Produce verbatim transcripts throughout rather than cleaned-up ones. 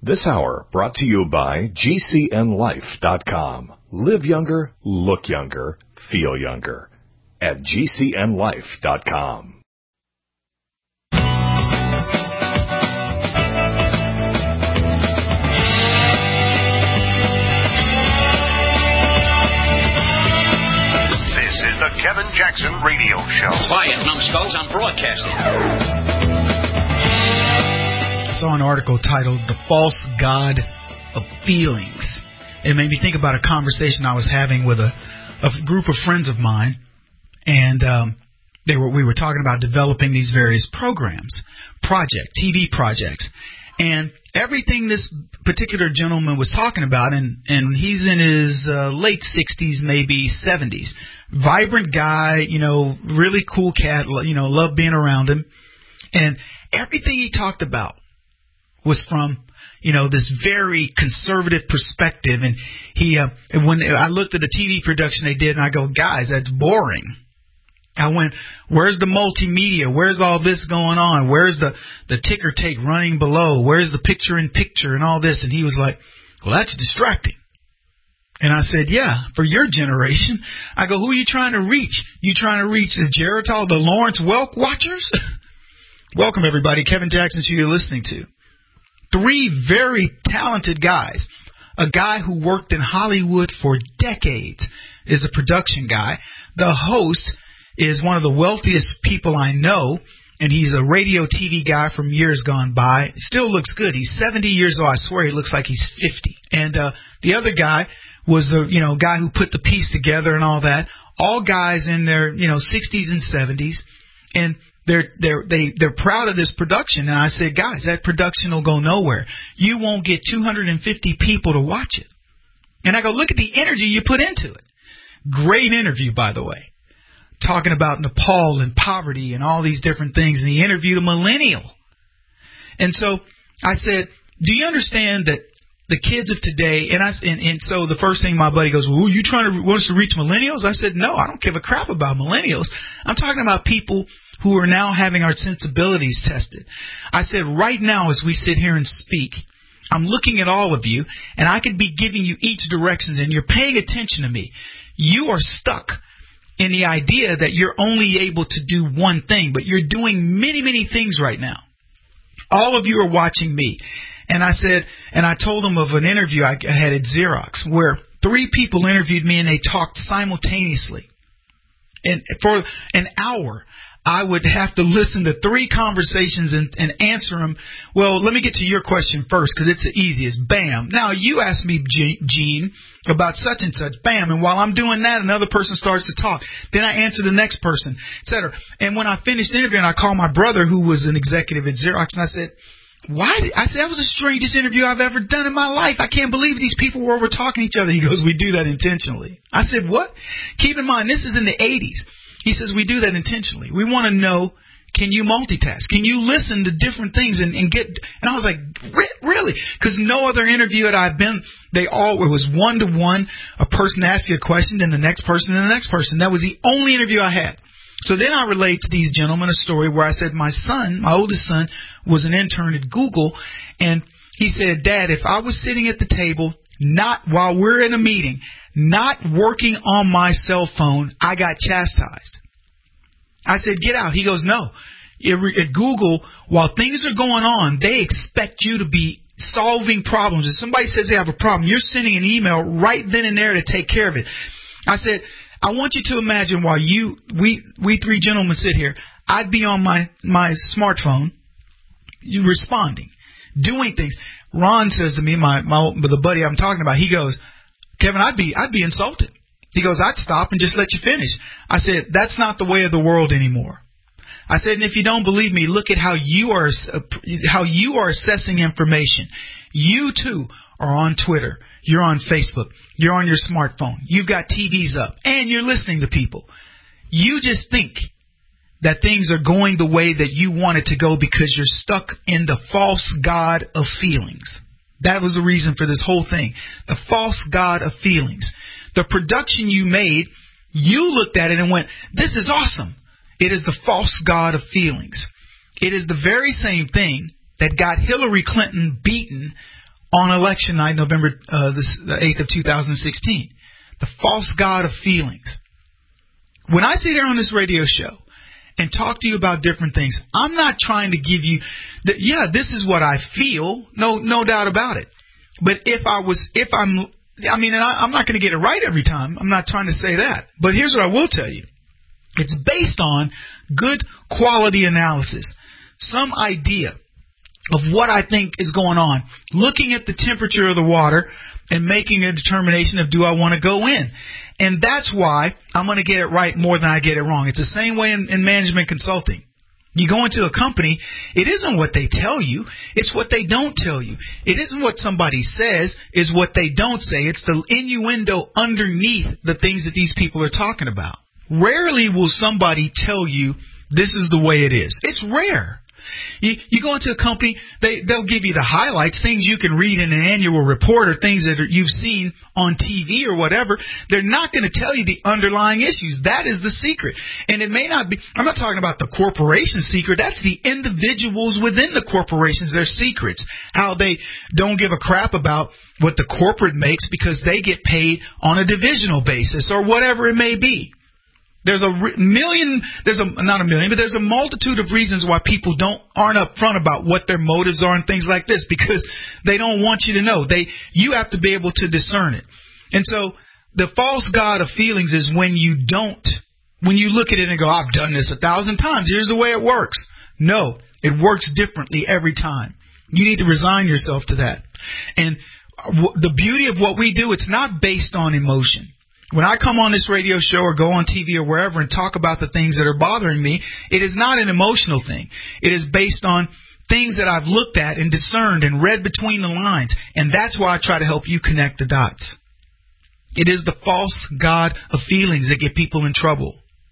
This hour brought to you by G C N life dot com. Live younger, look younger, feel younger at G C N life dot com. This is the Kevin Jackson Radio Show. Quiet, numbskulls, I'm broadcasting. I saw an article titled The False God of Feelings. It made me think about a conversation I was having with a, a group of friends of mine, and um, they were we were talking about developing these various programs, project, T V projects, and everything this particular gentleman was talking about, and, and he's in his uh, late sixties, maybe seventies, vibrant guy, you know, really cool cat, you know, love being around him, and everything he talked about was from, you know, this very conservative perspective. And he, uh, when I looked at the T V production they did, and I go, guys, that's boring. I went, where's the multimedia? Where's all this going on? Where's the, the ticker tape running below? Where's the picture in picture and all this? And he was like, well, that's distracting. And I said, yeah, for your generation. I go, who are you trying to reach? You trying to reach the Geritol, the Lawrence Welk watchers? Welcome, everybody. Kevin Jackson, who you're listening to. Three very talented guys. A guy who worked in Hollywood for decades is a production guy. The host is one of the wealthiest people I know, and he's a radio T V guy from years gone by. Still looks good. He's seventy years old. I swear he looks like he's fifty. And uh, the other guy was the you know guy who put the piece together and all that. All guys in their you know sixties and seventies, and They're they're they they're proud of this production, and I said, guys, that production will go nowhere. You won't get two hundred fifty people to watch it. And I go, look at the energy you put into it. Great interview, by the way, talking about Nepal and poverty and all these different things. And he interviewed a millennial. And so I said, do you understand that the kids of today, and I and, and so the first thing my buddy goes, well, are you trying to want us to reach millennials? I said, no, I don't give a crap about millennials. I'm talking about people who are now having our sensibilities tested. I said, right now as we sit here and speak, I'm looking at all of you, and I could be giving you each directions, and you're paying attention to me. You are stuck in the idea that you're only able to do one thing, but you're doing many, many things right now. All of you are watching me. And I said, and I told them of an interview I had at Xerox where three people interviewed me and they talked simultaneously. And for an hour, I would have to listen to three conversations and, and answer them. Well, let me get to your question first because it's the easiest. Bam. Now, you asked me, Gene, about such and such. Bam. And while I'm doing that, another person starts to talk. Then I answer the next person, et cetera. And when I finished interviewing, I called my brother, who was an executive at Xerox, and I said, why? Did, I said, that was the strangest interview I've ever done in my life. I can't believe these people were over talking to each other. He goes, we do that intentionally. I said, what? Keep in mind, this is in the eighties. He says, we do that intentionally. We want to know, can you multitask? Can you listen to different things and, and get, and I was like, really? Because no other interview that I've been, they all, it was one to one, a person asked you a question, then the next person, and the next person. That was the only interview I had. So then I relate to these gentlemen a story where I said, my son, my oldest son, was an intern at Google, and he said, Dad, if I was sitting at the table, not while we're in a meeting, not working on my cell phone, I got chastised. I said, get out. He goes, no. At Google, while things are going on, they expect you to be solving problems. If somebody says they have a problem, you're sending an email right then and there to take care of it. I said, I want you to imagine while you, we, we three gentlemen sit here, I'd be on my, my smartphone, you responding, doing things. Ron says to me, my, my, the buddy I'm talking about, he goes, Kevin, I'd be, I'd be insulted. He goes, I'd stop and just let you finish. I said, that's not the way of the world anymore. I said, and if you don't believe me, look at how you are, how you are assessing information. You too are on Twitter. You're on Facebook. You're on your smartphone. You've got T Vs up and you're listening to people. You just think that things are going the way that you want it to go because you're stuck in the false god of feelings. That was the reason for this whole thing. The false god of feelings. The production you made, you looked at it and went, this is awesome. It is the false god of feelings. It is the very same thing that got Hillary Clinton beaten on election night, November uh, the eighth of two thousand sixteen. The false god of feelings. When I sit here on this radio show and talk to you about different things, I'm not trying to give you, the, yeah, this is what I feel, no, no doubt about it. But if I was, if I'm, I mean, and I, I'm not going to get it right every time. I'm not trying to say that. But here's what I will tell you. It's based on good quality analysis, some idea of what I think is going on, looking at the temperature of the water and making a determination of do I want to go in. And that's why I'm going to get it right more than I get it wrong. It's the same way in, in management consulting. You go into a company, it isn't what they tell you, it's what they don't tell you. It isn't what somebody says, it's what they don't say. It's the innuendo underneath the things that these people are talking about. Rarely will somebody tell you this is the way it is. It's rare. You, you go into a company, they, they'll give you the highlights, things you can read in an annual report or things that are, you've seen on T V or whatever. They're not going to tell you the underlying issues. That is the secret. And it may not be, I'm not talking about the corporation secret. That's the individuals within the corporations, their secrets. How they don't give a crap about what the corporate makes because they get paid on a divisional basis or whatever it may be. There's a million, there's a, not a million, but there's a multitude of reasons why people don't, aren't upfront about what their motives are and things like this because they don't want you to know. They, you have to be able to discern it. And so the false god of feelings is when you don't, when you look at it and go, I've done this a thousand times. Here's the way it works. No, it works differently every time. You need to resign yourself to that. And the beauty of what we do, it's not based on emotion. When I come on this radio show or go on T V or wherever and talk about the things that are bothering me, it is not an emotional thing. It is based on things that I've looked at and discerned and read between the lines. And that's why I try to help you connect the dots. It is the false god of feelings that get people in trouble.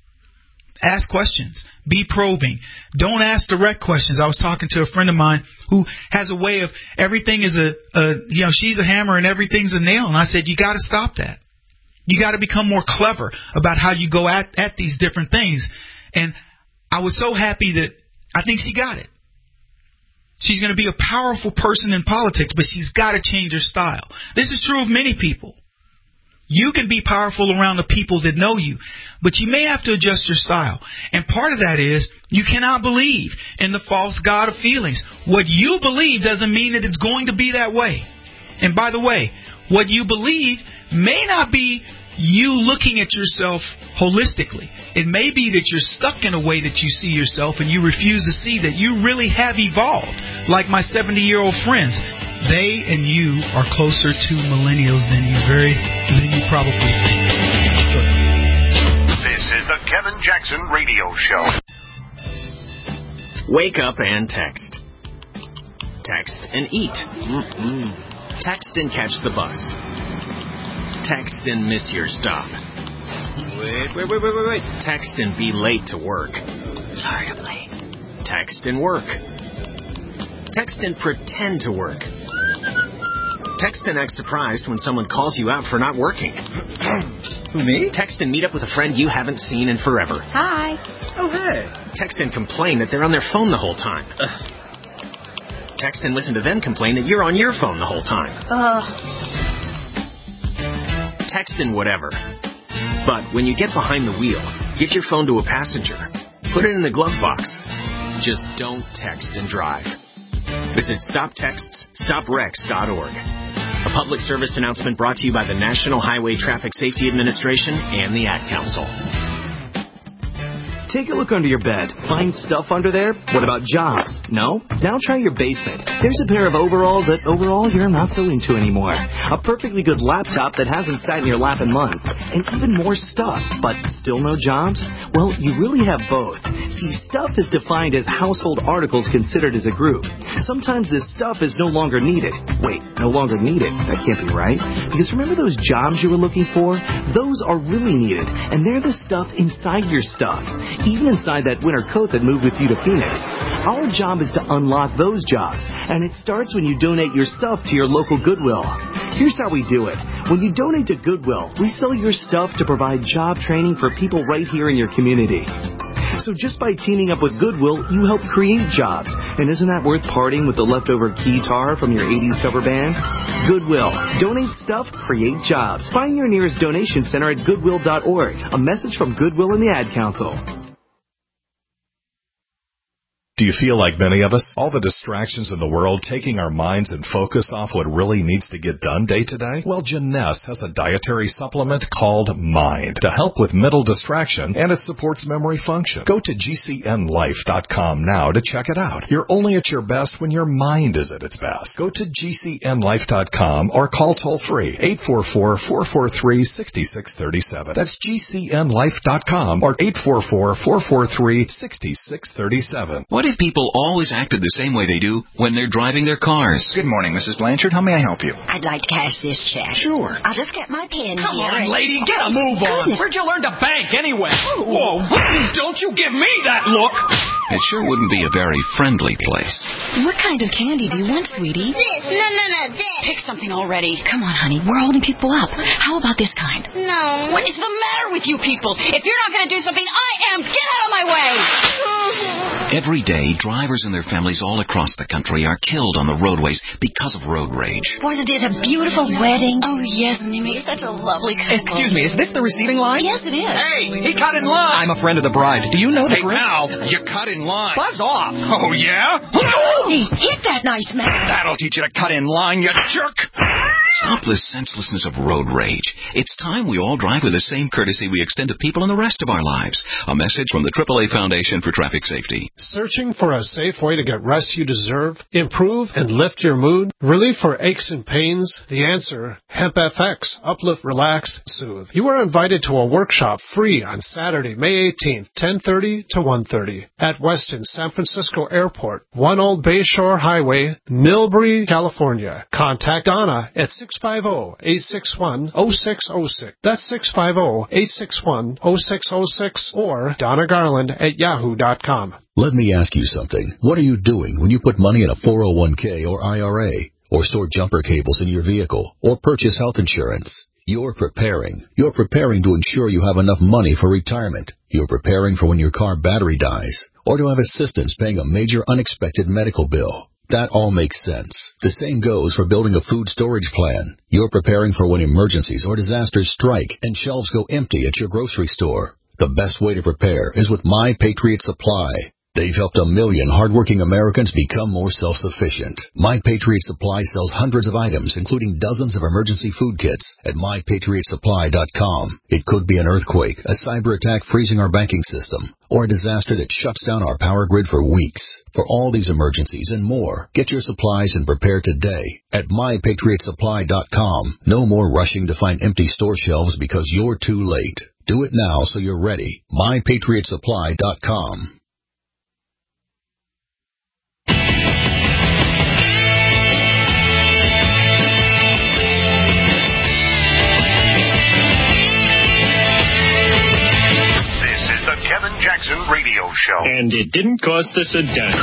Ask questions. Be probing. Don't ask direct questions. I was talking to a friend of mine who has a way of everything is a, a you know, she's a hammer and everything's a nail. And I said, you got to stop that. You got to become more clever about how you go at, at these different things. And I was so happy that I think she got it. She's going to be a powerful person in politics, but she's got to change her style. This is true of many people. You can be powerful around the people that know you, but you may have to adjust your style. And part of that is you cannot believe in the false god of feelings. What you believe doesn't mean that it's going to be that way. And by the way, what you believe may not be you looking at yourself holistically. It may be that you're stuck in a way that you see yourself and you refuse to see that you really have evolved. Like my seventy-year-old friends. They and you are closer to millennials than you very than you probably think. Sure. This is the Kevin Jackson Radio Show. Wake up and text. Text and eat. Mm-mm. Text and catch the bus. Text and miss your stop. Wait, wait, wait, wait, wait, wait. Text and be late to work. Sorry, I'm late. Text and work. Text and pretend to work. Text and act surprised when someone calls you out for not working. Who, me? Text and meet up with a friend you haven't seen in forever. Hi. Oh, hey. Text and complain that they're on their phone the whole time. Ugh. Text and listen to them complain that you're on your phone the whole time. Uh. Text and whatever. But when you get behind the wheel, give your phone to a passenger. Put it in the glove box. Just don't text and drive. Visit stop texts stop wrecks dot org. A public service announcement brought to you by the National Highway Traffic Safety Administration and the Ad Council. Take a look under your bed. Find stuff under there? What about jobs? No? Now try your basement. There's a pair of overalls that overall you're not so into anymore. A perfectly good laptop that hasn't sat in your lap in months. And even more stuff. But still no jobs? Well, you really have both. See, stuff is defined as household articles considered as a group. Sometimes this stuff is no longer needed. Wait, no longer needed? That can't be right. Because remember those jobs you were looking for? Those are really needed. And they're the stuff inside your stuff. Even inside that winter coat that moved with you to Phoenix. Our job is to unlock those jobs, and it starts when you donate your stuff to your local Goodwill. Here's how we do it. When you donate to Goodwill, we sell your stuff to provide job training for people right here in your community. So just by teaming up with Goodwill, you help create jobs. And isn't that worth parting with the leftover guitar from your eighties cover band? Goodwill. Donate stuff, create jobs. Find your nearest donation center at goodwill dot org. A message from Goodwill and the Ad Council. Do you feel like many of us? All the distractions in the world taking our minds and focus off what really needs to get done day to day? Well, Jeunesse has a dietary supplement called Mind to help with mental distraction, and it supports memory function. Go to G C N life dot com now to check it out. You're only at your best when your mind is at its best. Go to G C N life dot com or call toll-free eight four four, four four three, six six three seven. That's G C N life dot com or eight four four, four four three, six six three seven. What if people always acted the same way they do when they're driving their cars? Good morning, Missus Blanchard. How may I help you? I'd like to cash this check. Sure. I'll just get my pen Come here. on, and- lady, get a move on. Goodness. Where'd you learn to bank anyway? Whoa, don't you give me that look. It sure wouldn't be a very friendly place. What kind of candy do you want, sweetie? This. No, no, no, this. Pick something already. Come on, honey. We're holding people up. How about this kind? No. What is the matter with you people? If you're not going to do something, I am. Get out of my way. Every day, drivers and their families all across the country are killed on the roadways because of road rage. Wasn't it a beautiful wedding? Oh, yes, and they make such a lovely couple. Excuse me, is this the receiving line? Yes, it is. Hey, he cut in line. I'm a friend of the bride. Do you know the Hey, groom? pal, you cut in line. Buzz off. Oh, yeah? Hey, hit that nice man. That'll teach you to cut in line, you jerk. Stop the senselessness of road rage. It's time we all drive with the same courtesy we extend to people in the rest of our lives. A message from the triple A Foundation for Traffic Safety. Searching for a safe way to get rest you deserve, improve and lift your mood? Relief for aches and pains? The answer, Hemp F X. Uplift, relax, soothe. You are invited to a workshop free on Saturday, May eighteenth, ten thirty to one thirty at Westin San Francisco Airport, one Old Bayshore Highway, Millbury, California. Contact Donna at six five zero, eight six one, zero six zero six. That's six five zero, eight six one, zero six zero six or Donna Garland at yahoo dot com. Let me ask you something. What are you doing when you put money in a four oh one k or I R A, or store jumper cables in your vehicle, or purchase health insurance? You're preparing. You're preparing to ensure you have enough money for retirement. You're preparing for when your car battery dies, or to have assistance paying a major unexpected medical bill. That all makes sense. The same goes for building a food storage plan. You're preparing for when emergencies or disasters strike and shelves go empty at your grocery store. The best way to prepare is with My Patriot Supply. They've helped a million hardworking Americans become more self-sufficient. My Patriot Supply sells hundreds of items, including dozens of emergency food kits at my patriot supply dot com. It could be an earthquake, a cyber attack freezing our banking system, or a disaster that shuts down our power grid for weeks. For all these emergencies and more, get your supplies and prepare today at my patriot supply dot com. No more rushing to find empty store shelves because you're too late. Do it now so you're ready. my patriot supply dot com. Kevin Jackson Radio Show. And it didn't cost us a dime.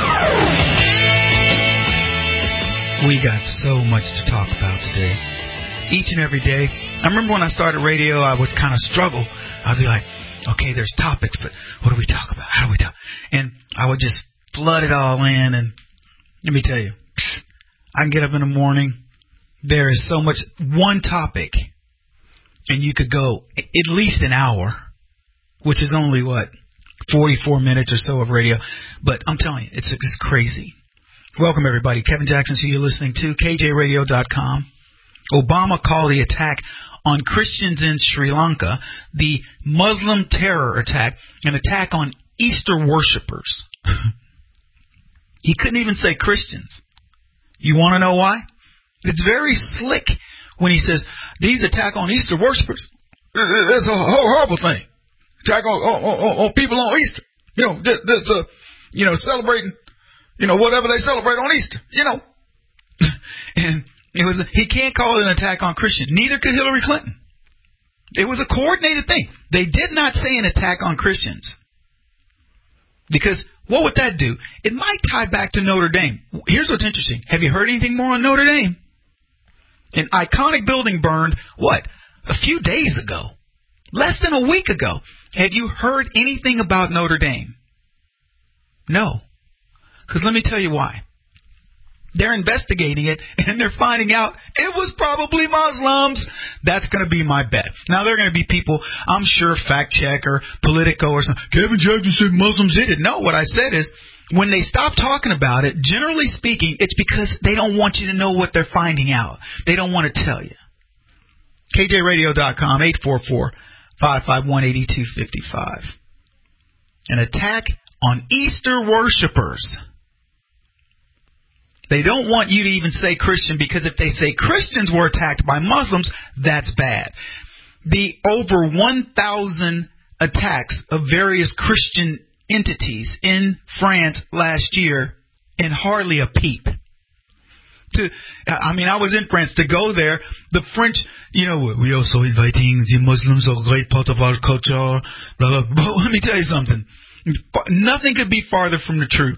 We got so much to talk about today. Each and every day. I remember when I started radio, I would kind of struggle. I'd be like, okay, there's topics, but what do we talk about? How do we talk? And I would just flood it all in. And let me tell you, I can get up in the morning. There is so much, one topic, and you could go at least an hour, which is only, what, forty-four minutes or so of radio. But I'm telling you, it's, it's crazy. Welcome, everybody. Kevin Jackson, who you're listening to, K J radio dot com. Obama called the attack on Christians in Sri Lanka the Muslim terror attack, an attack on Easter worshipers. He couldn't even say Christians. You want to know why? It's very slick when he says, these attack on Easter worshipers. It's a horrible thing. Attack on, on, on, on people on Easter. You know, this, this, uh, you know, celebrating, you know, whatever they celebrate on Easter, you know. And it was, a, he can't call it an attack on Christians. Neither could Hillary Clinton. It was a coordinated thing. They did not say an attack on Christians. Because what would that do? It might tie back to Notre Dame. Here's what's interesting. Have you heard anything more on Notre Dame? An iconic building burned, what, a few days ago. Less than a week ago. Have you heard anything about Notre Dame? No. Because let me tell you why. They're investigating it, and they're finding out it was probably Muslims. That's going to be my bet. Now, there are going to be people, I'm sure, Fact Check or Politico or something. Kevin Jackson said Muslims did it. No, what I said is, when they stop talking about it, generally speaking, it's because they don't want you to know what they're finding out. They don't want to tell you. K J radio dot com, eight four four, five five one, eight two five five. An attack on Easter worshipers. They don't want you to even say Christian, because if they say Christians were attacked by Muslims, that's bad. The over one thousand attacks of various Christian entities in France last year, and hardly a peep. To, I mean, I was in France. To go there, the French, you know, we're also inviting the Muslims, a great part of our culture, blah, blah, blah. Let me tell you something. Nothing could be farther from the truth.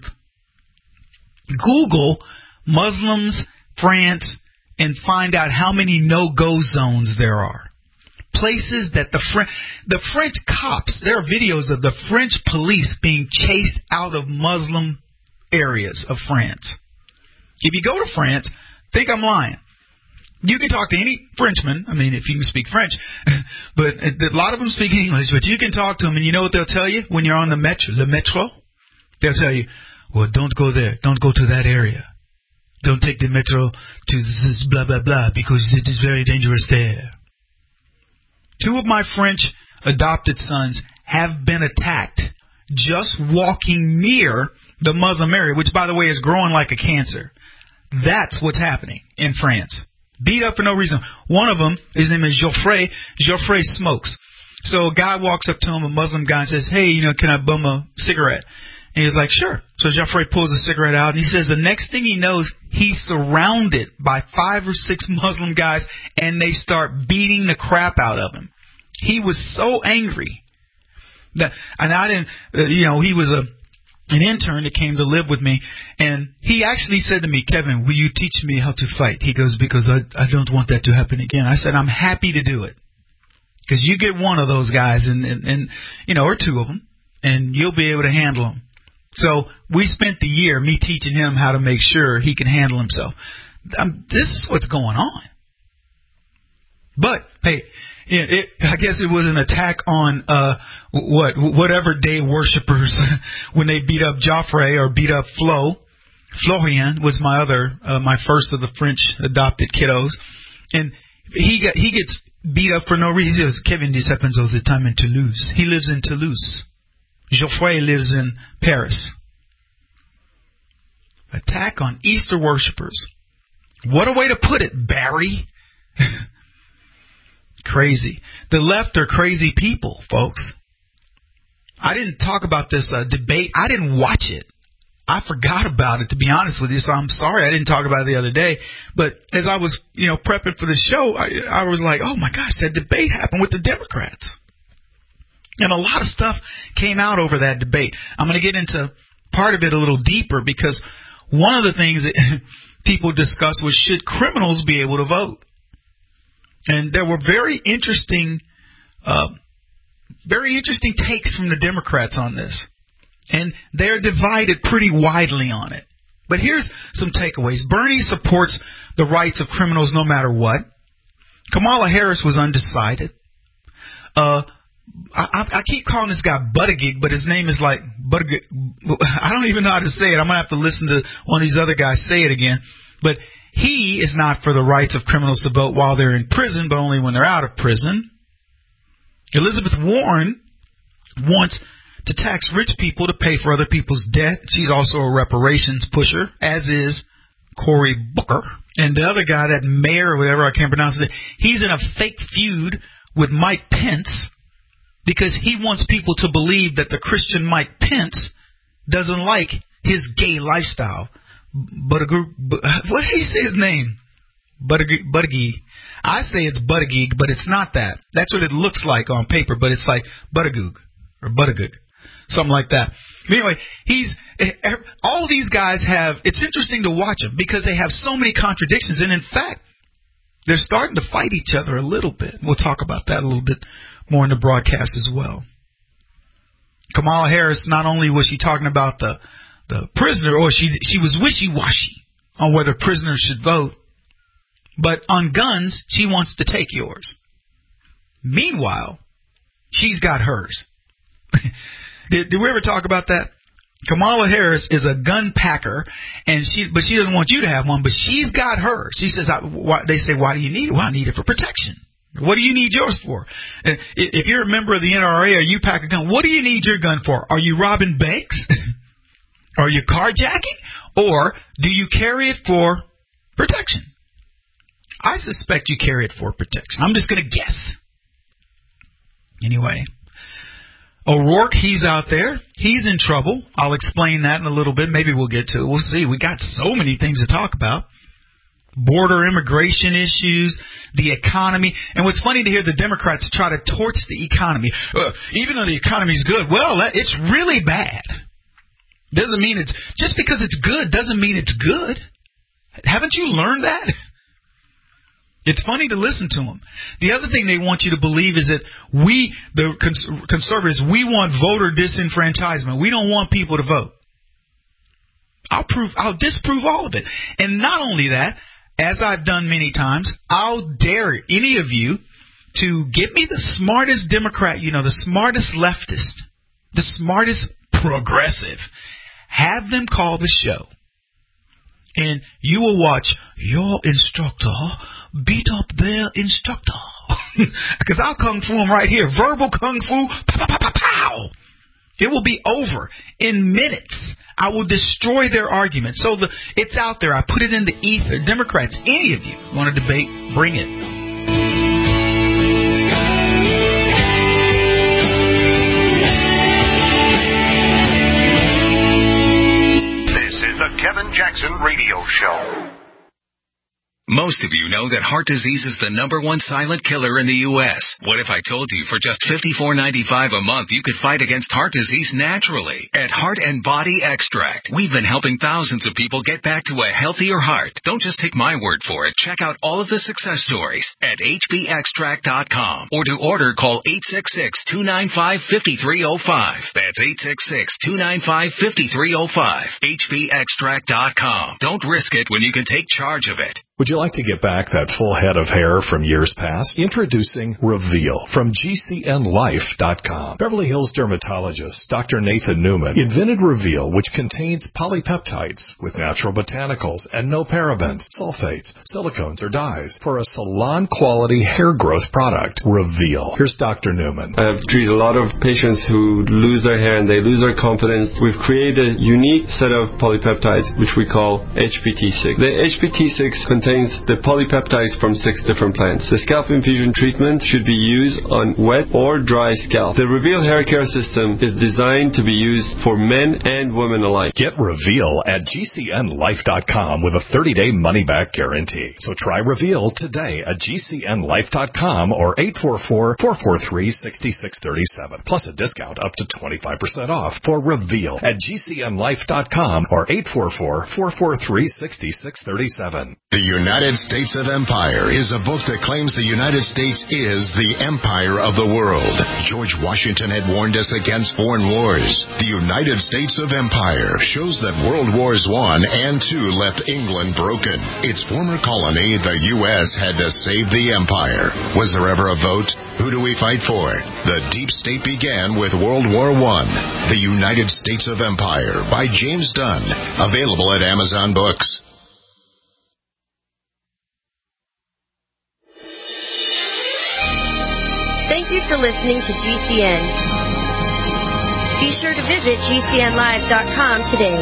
Google Muslims, France, and find out how many no-go zones there are. Places that the French, the French cops, there are videos of the French police being chased out of Muslim areas of France. If you go to France, think I'm lying. You can talk to any Frenchman, I mean, if you can speak French, but a lot of them speak English, but you can talk to them, and you know what they'll tell you when you're on the metro, le metro? They'll tell you, well, don't go there, don't go to that area. Don't take the metro to this blah, blah, blah, because it is very dangerous there. Two of my French adopted sons have been attacked just walking near the Muslim area, which, by the way, is growing like a cancer. That's what's happening in France. Beat up for no reason. One of them, his name is Geoffrey. Geoffrey smokes. So a guy walks up to him, a Muslim guy, and says, hey, you know, can I bum a cigarette? And he's like, sure. So Geoffrey pulls a cigarette out, and he says the next thing he knows, he's surrounded by five or six Muslim guys, and they start beating the crap out of him. He was so angry. That, and I didn't, uh, you know, he was a an intern that came to live with me, and he actually said to me, Kevin, will you teach me how to fight? He goes, because I, I don't want that to happen again. I said, I'm happy to do it. Because you get one of those guys, and, and, and, you know, or two of them, and you'll be able to handle them. So we spent the year, me teaching him how to make sure he can handle himself. Um, this is what's going on. But, hey, it, it, I guess it was an attack on uh, what whatever day worshippers when they beat up Joffrey or beat up Flo. Florian was my other, uh, my first of the French adopted kiddos. And he got he gets beat up for no reason. He says, Kevin, this happens all the time in Toulouse. He lives in Toulouse. Geoffrey lives in Paris. Attack on Easter worshippers. What a way to put it, Barry. Crazy. The left are crazy people, folks. I didn't talk about this uh, debate. I didn't watch it. I forgot about it, to be honest with you, so I'm sorry I didn't talk about it the other day. But as I was, you know, prepping for the show, I, I was like, oh, my gosh, that debate happened with the Democrats. And a lot of stuff came out over that debate. I'm going to get into part of it a little deeper, because one of the things that people discussed was, should criminals be able to vote? And there were very interesting, uh, very interesting takes from the Democrats on this. And they're divided pretty widely on it. But here's some takeaways. Bernie supports the rights of criminals no matter what. Kamala Harris was undecided. Uh, I, I keep calling this guy Buttigieg, but his name is like Buttigieg. I don't even know how to say it. I'm going to have to listen to one of these other guys say it again. But he is not for the rights of criminals to vote while they're in prison, but only when they're out of prison. Elizabeth Warren wants to tax rich people to pay for other people's debt. She's also a reparations pusher, as is Cory Booker. And the other guy, that mayor or whatever, I can't pronounce it, he's in a fake feud with Mike Pence because he wants people to believe that the Christian Mike Pence doesn't like his gay lifestyle. Buttigieg, what do you say his name? Buttigieg. Buttigieg. I say it's Buttigieg, but it's not that. That's what it looks like on paper, but it's like Buttigieg or Buttigieg, something like that. Anyway, he's all these guys have. It's interesting to watch them because they have so many contradictions, and in fact, they're starting to fight each other a little bit. We'll talk about that a little bit more in the broadcast as well. Kamala Harris, not only was she talking about the, the prisoner, or she she was wishy-washy on whether prisoners should vote, but on guns, she wants to take yours. Meanwhile, she's got hers. did, did we ever talk about that? Kamala Harris is a gun packer, and she, but she doesn't want you to have one, but she's got hers. She says, I, why, they say, why do you need it? Well, I need it for protection. What do you need yours for? If you're a member of the N R A or you pack a gun, what do you need your gun for? Are you robbing banks? Are you carjacking? Or do you carry it for protection? I suspect you carry it for protection. I'm just going to guess. Anyway, O'Rourke, he's out there. He's in trouble. I'll explain that in a little bit. Maybe we'll get to it. We'll see. We got so many things to talk about. Border immigration issues, the economy. And what's funny to hear the Democrats try to torch the economy. Uh, even though the economy's good, well, it's really bad. Doesn't mean it's, just because it's good doesn't mean it's good. Haven't you learned that? It's funny to listen to them. The other thing they want you to believe is that we, the cons- conservatives, we want voter disenfranchisement. We don't want people to vote. I'll prove, I'll disprove all of it. And not only that, as I've done many times, I'll dare any of you to give me the smartest Democrat, you know, the smartest leftist, the smartest progressive. Have them call the show. And you will watch your instructor beat up their instructor. Because I'll kung fu them right here. Verbal kung fu. Pow, pow, pow, pow. It will be over in minutes. I will destroy their argument. So the, it's out there. I put it in the ether. Democrats, any of you want to debate, bring it. This is the Kevin Jackson Radio Show. Most of you know that heart disease is the number one silent killer in the U S What if I told you for just fifty-four ninety-five a month you could fight against heart disease naturally at Heart and Body Extract? We've been helping thousands of people get back to a healthier heart. Don't just take my word for it. Check out all of the success stories at H B extract dot com, or to order, call eight six six, two nine five, five three zero five. That's eight six six, two nine five, five three zero five. H B extract dot com. Don't risk it when you can take charge of it. Would you like to get back that full head of hair from years past? Introducing Reveal from G C N life dot com. Beverly Hills dermatologist Doctor Nathan Newman invented Reveal, which contains polypeptides with natural botanicals and no parabens, sulfates, silicones, or dyes for a salon-quality hair growth product. Reveal. Here's Doctor Newman. I've treated a lot of patients who lose their hair and they lose their confidence. We've created a unique set of polypeptides, which we call H P T six. The H P T six contains contains the polypeptides from six different plants. The scalp infusion treatment should be used on wet or dry scalp. The Reveal hair care system is designed to be used for men and women alike. Get Reveal at G C N life dot com with a thirty-day money-back guarantee. So try Reveal today at G C N life dot com or eight four four, four four three, six six three seven. Plus a discount up to twenty-five percent off for Reveal at G C N life dot com or eight four four, four four three, six six three seven. The United States of Empire is a book that claims the United States is the empire of the world. George Washington had warned us against foreign wars. The United States of Empire shows that World Wars One and Two left England broken. Its former colony, the U S, had to save the empire. Was there ever a vote? Who do we fight for? The deep state began with World War One. The United States of Empire by James Dunn. Available at Amazon Books. Thank you for listening to G C N. Be sure to visit G C N live dot com today.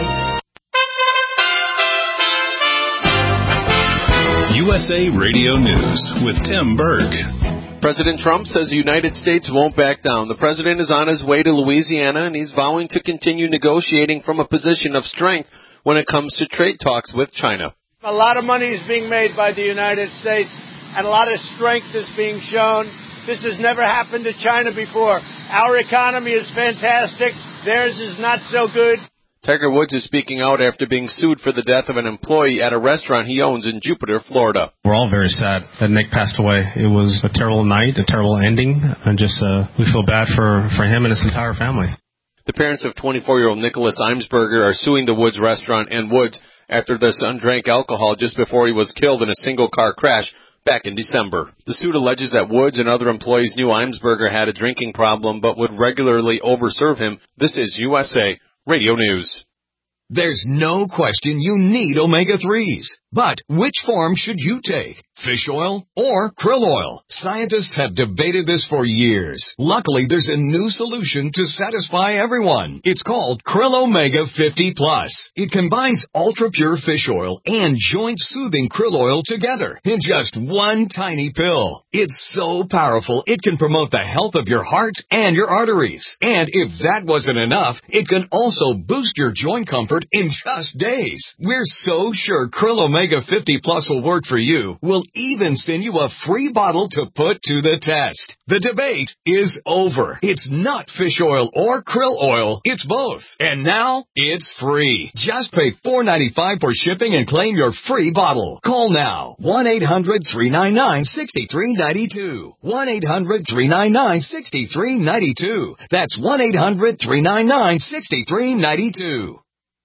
U S A Radio News with Tim Berg. President Trump says the United States won't back down. The president is on his way to Louisiana, and he's vowing to continue negotiating from a position of strength when it comes to trade talks with China. A lot of money is being made by the United States, and a lot of strength is being shown. This has never happened to China before. Our economy is fantastic. Theirs is not so good. Tiger Woods is speaking out after being sued for the death of an employee at a restaurant he owns in Jupiter, Florida. We're all very sad that Nick passed away. It was a terrible night, a terrible ending, and just uh, we feel bad for, for him and his entire family. The parents of twenty-four-year-old Nicholas Eimsberger are suing the Woods restaurant and Woods after their son drank alcohol just before he was killed in a single-car crash back in December. The suit alleges that Woods and other employees knew Eimsberger had a drinking problem but would regularly overserve him. This is U S A Radio News. There's no question you need omega threes. But which form should you take? Fish oil or krill oil? Scientists have debated this for years. Luckily, there's a new solution to satisfy everyone. It's called Krill Omega fifty plus. It combines ultra-pure fish oil and joint-soothing krill oil together in just one tiny pill. It's so powerful, it can promote the health of your heart and your arteries. And if that wasn't enough, it can also boost your joint comfort in just days. We're so sure Krill Omega fifty plus will work for you. We'll even send you a free bottle to put to the test. The debate is over. It's not fish oil or krill oil. It's both. And now, it's free. Just pay four dollars and ninety-five cents for shipping and claim your free bottle. Call now. one eight hundred three nine nine six three nine two. one eight hundred three nine nine six three nine two. That's one eight hundred three nine nine six three nine two.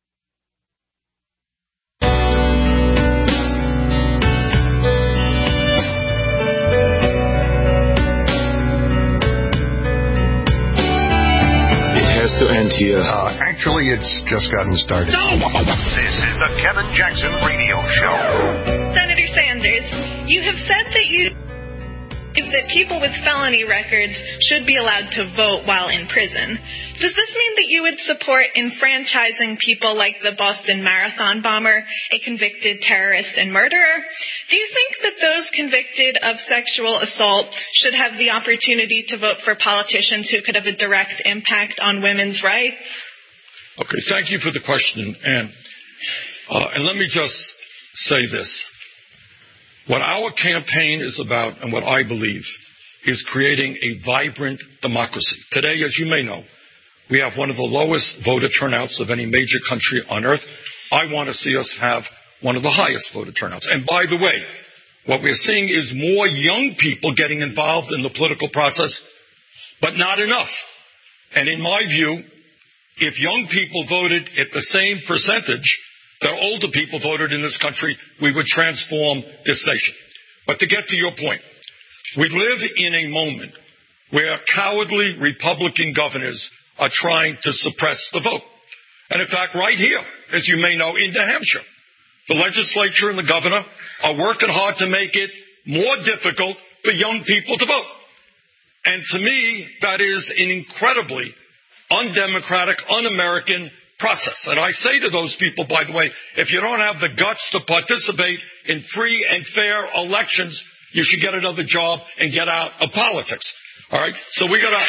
To end here. Uh, actually, it's just gotten started. No! This is the Kevin Jackson Radio Show. Senator Sanders, you have said that you that people with felony records should be allowed to vote while in prison. Does this mean that you would support enfranchising people like the Boston Marathon bomber, a convicted terrorist and murderer? Do you think that those convicted of sexual assault should have the opportunity to vote for politicians who could have a direct impact on women's rights? Okay, thank you for the question, Ann. Uh, and let me just say this. What our campaign is about, and what I believe, is creating a vibrant democracy. Today, as you may know, we have one of the lowest voter turnouts of any major country on earth. I want to see us have one of the highest voter turnouts. And by the way, what we're seeing is more young people getting involved in the political process, but not enough. And in my view, if young people voted at the same percentage that older people voted in this country, we would transform this nation. But to get to your point, we live in a moment where cowardly Republican governors are trying to suppress the vote. And in fact, right here, as you may know, in New Hampshire, the legislature and the governor are working hard to make it more difficult for young people to vote. And to me, that is an incredibly undemocratic, un-American process. And I say to those people, by the way, if you don't have the guts to participate in free and fair elections, you should get another job and get out of politics. All right? So we got to...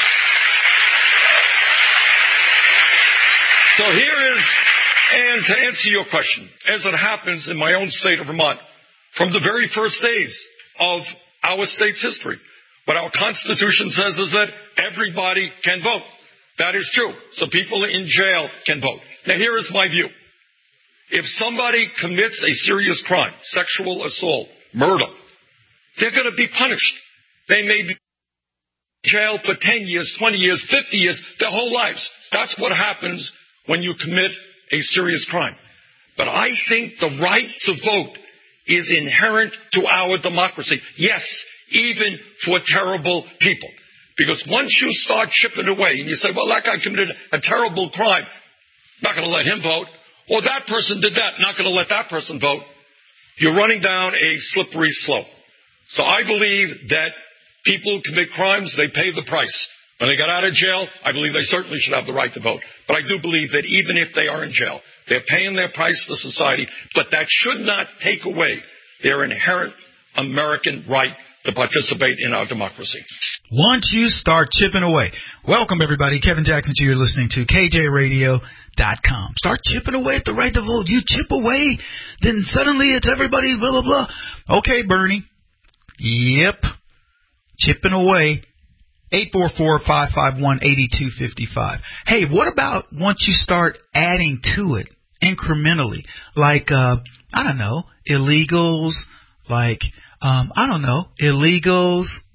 So here is, and to answer your question, as it happens in my own state of Vermont, from the very first days of our state's history, what our Constitution says is that everybody can vote. That is true. So people in jail can vote. Now, here is my view. If somebody commits a serious crime, sexual assault, murder, they're going to be punished. They may be in jail for ten years, twenty years, fifty years, their whole lives. That's what happens when you commit a serious crime. But I think the right to vote is inherent to our democracy. Yes, even for terrible people. Because once you start chipping away and you say, well, that guy committed a terrible crime, not going to let him vote. Or that person did that, not going to let that person vote. You're running down a slippery slope. So I believe that people who commit crimes, they pay the price. When they get out of jail, I believe they certainly should have the right to vote. But I do believe that even if they are in jail, they're paying their price to society. But that should not take away their inherent American right to participate in our democracy. Once you start chipping away. Welcome, everybody. Kevin Jackson, you're listening to K J radio dot com. Start chipping away at the right to vote. You chip away, then suddenly it's everybody, blah, blah, blah. Okay, Bernie. Yep. Chipping away. eight four four, five five one, eight two five five. Hey, what about once you start adding to it incrementally? Like, uh, I don't know, illegals, like, um, I don't know, illegals,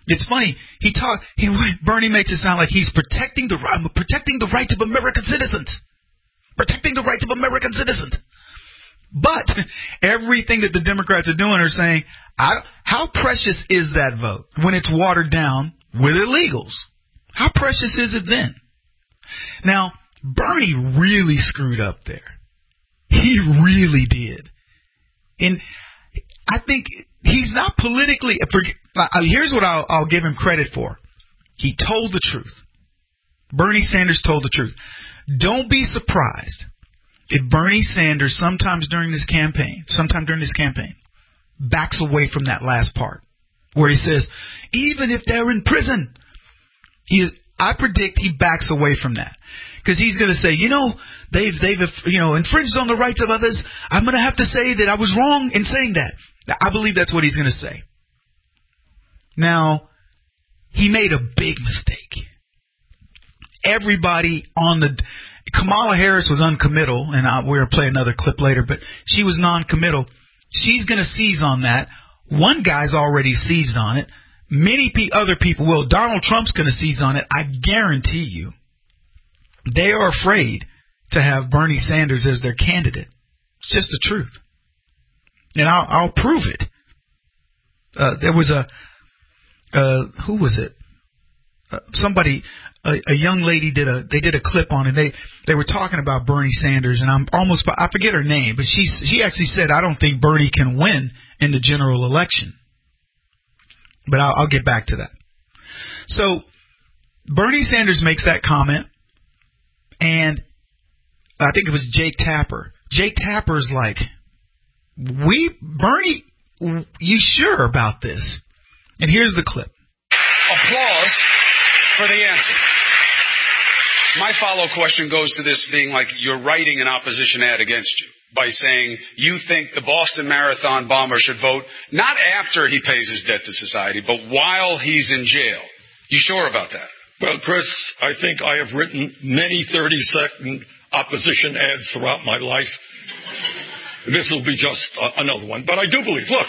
It's funny. He talk. He, Bernie makes it sound like he's protecting the protecting the rights of American citizens, protecting the rights of American citizens. But everything that the Democrats are doing are saying, I, how precious is that vote when it's watered down with illegals? How precious is it then? Now, Bernie really screwed up there. He really did. And I think he's not politically... Here's what I'll, I'll give him credit for. He told the truth. Bernie Sanders told the truth. Don't be surprised if Bernie Sanders, sometimes during this campaign, sometime during this campaign, backs away from that last part where he says, even if they're in prison, he, I predict he backs away from that. Because he's going to say, you know, they've they've you know infringed on the rights of others. I'm going to have to say that I was wrong in saying that. I believe that's what he's going to say. Now, he made a big mistake. Everybody on the Kamala Harris was uncommittal, and I, we're going to play another clip later, but she was non-committal. She's going to seize on that. One guy's already seized on it. Many pe- other people will. Donald Trump's going to seize on it. I guarantee you. They are afraid to have Bernie Sanders as their candidate. It's just the truth. And I'll, I'll prove it. Uh, there was a, uh, who was it? Uh, somebody, a, a young lady did a, they did a clip on it. They, they were talking about Bernie Sanders, and I'm almost, I forget her name, but she, she actually said, I don't think Bernie can win in the general election. But I'll, I'll get back to that. So Bernie Sanders makes that comment. And I think it was Jake Tapper. Jake Tapper's like, we, Bernie, you sure about this? And here's the clip. Applause for the answer. My follow question goes to this being like you're writing an opposition ad against you by saying you think the Boston Marathon bomber should vote not after he pays his debt to society, but while he's in jail. You sure about that? Well, Chris, I think I have written many thirty-second opposition ads throughout my life. This will be just uh, another one. But I do believe, look,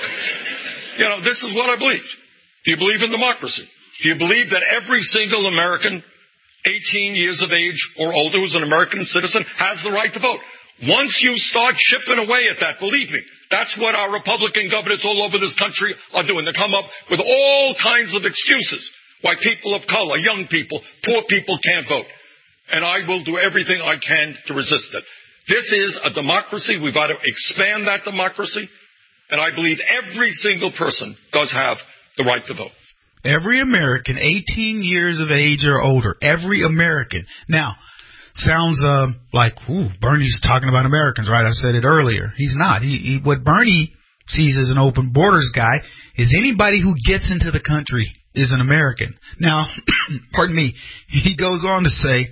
you know, this is what I believe. Do you believe in democracy? Do you believe that every single American eighteen years of age or older who's an American citizen has the right to vote? Once you start chipping away at that, believe me, that's what our Republican governors all over this country are doing. They come up with all kinds of excuses why people of color, young people, poor people can't vote. And I will do everything I can to resist it. This is a democracy. We've got to expand that democracy. And I believe every single person does have the right to vote. Every American, eighteen years of age or older. Every American. Now, sounds uh, like, ooh, Bernie's talking about Americans, right? I said it earlier. He's not. He, he, what Bernie sees as an open borders guy is anybody who gets into the country is an American. Now, pardon me, he goes on to say,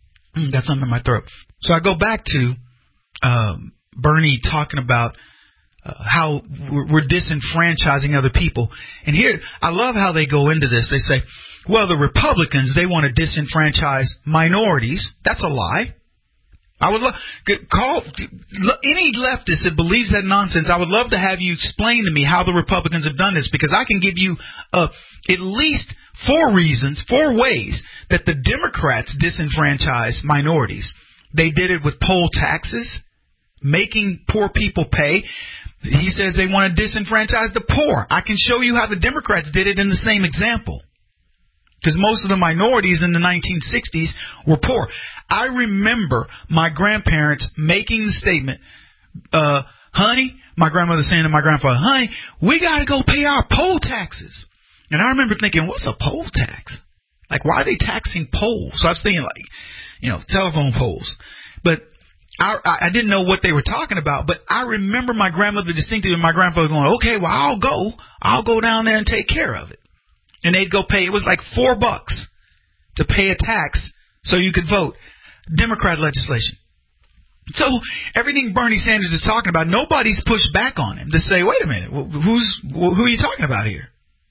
got something in my throat. So I go back to um, Bernie talking about uh, how we're, we're disenfranchising other people. And here, I love how they go into this. They say, well, the Republicans, they want to disenfranchise minorities. That's a lie. I would love call any leftist that believes that nonsense. I would love to have you explain to me how the Republicans have done this, because I can give you uh, at least four reasons, four ways that the Democrats disenfranchise minorities. They did it with poll taxes, making poor people pay. He says they want to disenfranchise the poor. I can show you how the Democrats did it in the same example. Because most of the minorities in the nineteen sixties were poor. I remember my grandparents making the statement, uh, honey, my grandmother saying to my grandfather, honey, we got to go pay our poll taxes. And I remember thinking, what's a poll tax? Like, why are they taxing polls? So I was thinking, like, you know, telephone poles. But I, I didn't know what they were talking about. But I remember my grandmother distinctly and my grandfather going, okay, well, I'll go. I'll go down there and take care of it. And they'd go pay, it was like four bucks to pay a tax so you could vote. Democrat legislation. So everything Bernie Sanders is talking about, nobody's pushed back on him to say, wait a minute, who's who are you talking about here?